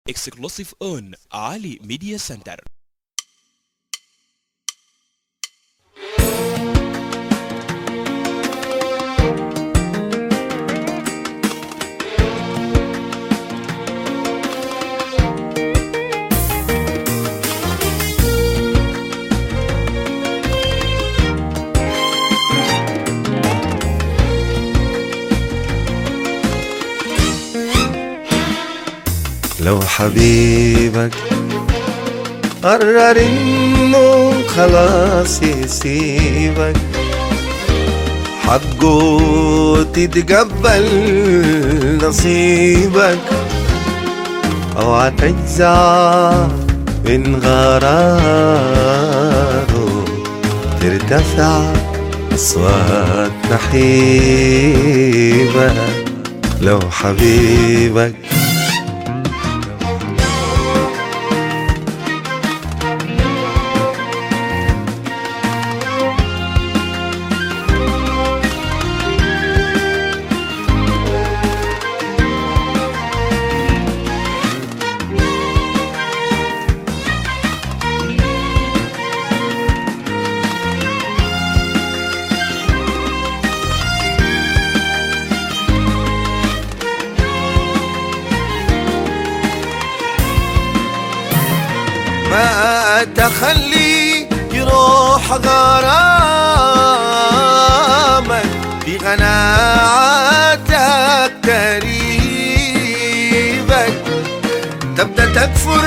Exclusive on Ali Media Center. لو حبيبك قرر انه خلاص يسيبك، حقه تتقبل نصيبك، اوعى تجزع من غراره، ترتفع اصوات نحيبك. لو حبيبك ما تخلي يروح غرامك بقناعاتك قريبك، تبدأ تكفر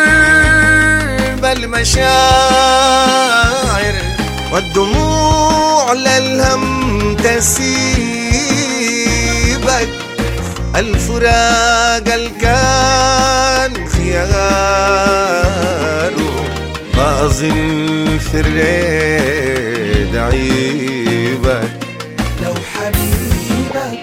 بالمشاعر والدموع للهم تسيبك. الفراق الكان خياره ما أظن في الريد عيبك. لو حبيبك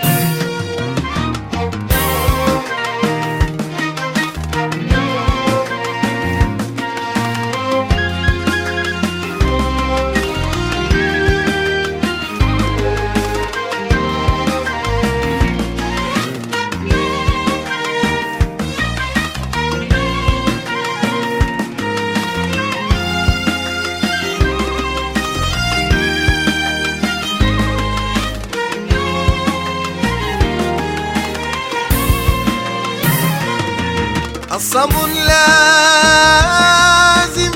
الصبر لازم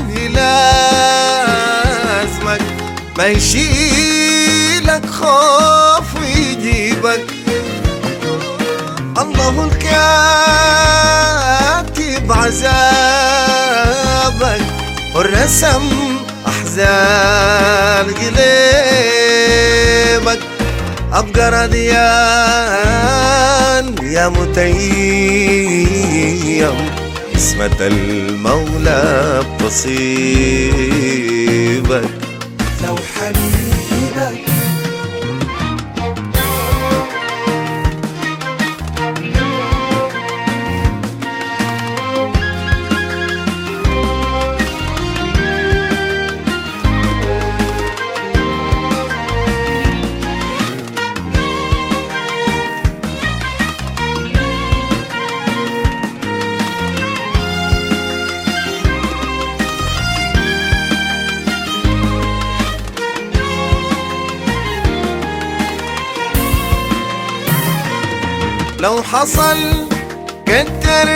يلازمك، ما يشيلك خوف ويجيبك. الله الكاتب عذابك والرسم أحزان قلبك. أبقى رضيان يا متيم، اسمة المولى بتصيبك. لو حبيبك لو حصل كتر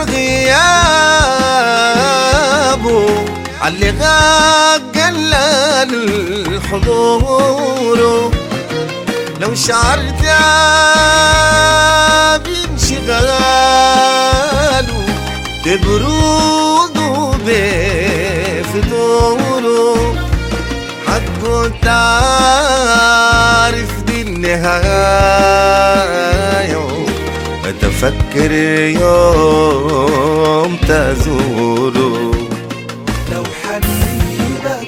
غيابه علي غاب قلل حضوره، لو شعرت بانشغاله ببروده بفتوره، حقه تعرف دي النهاية، أتفكر يوم تزوره. لو حبيبك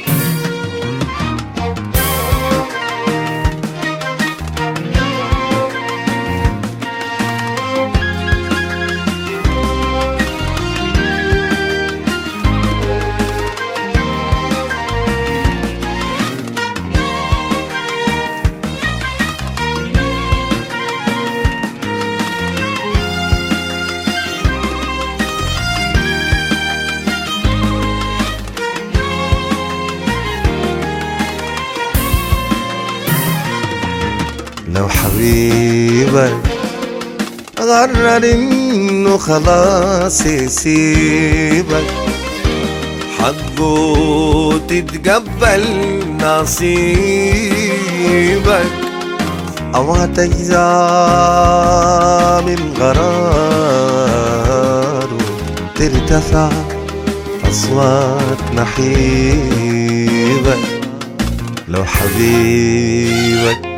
لو حبيبك قرر انه خلاص يسيبك، حقه تتقبل نصيبك، أو هتجزع من غراره ترتفع أصوات نحيبك. لو حبيبك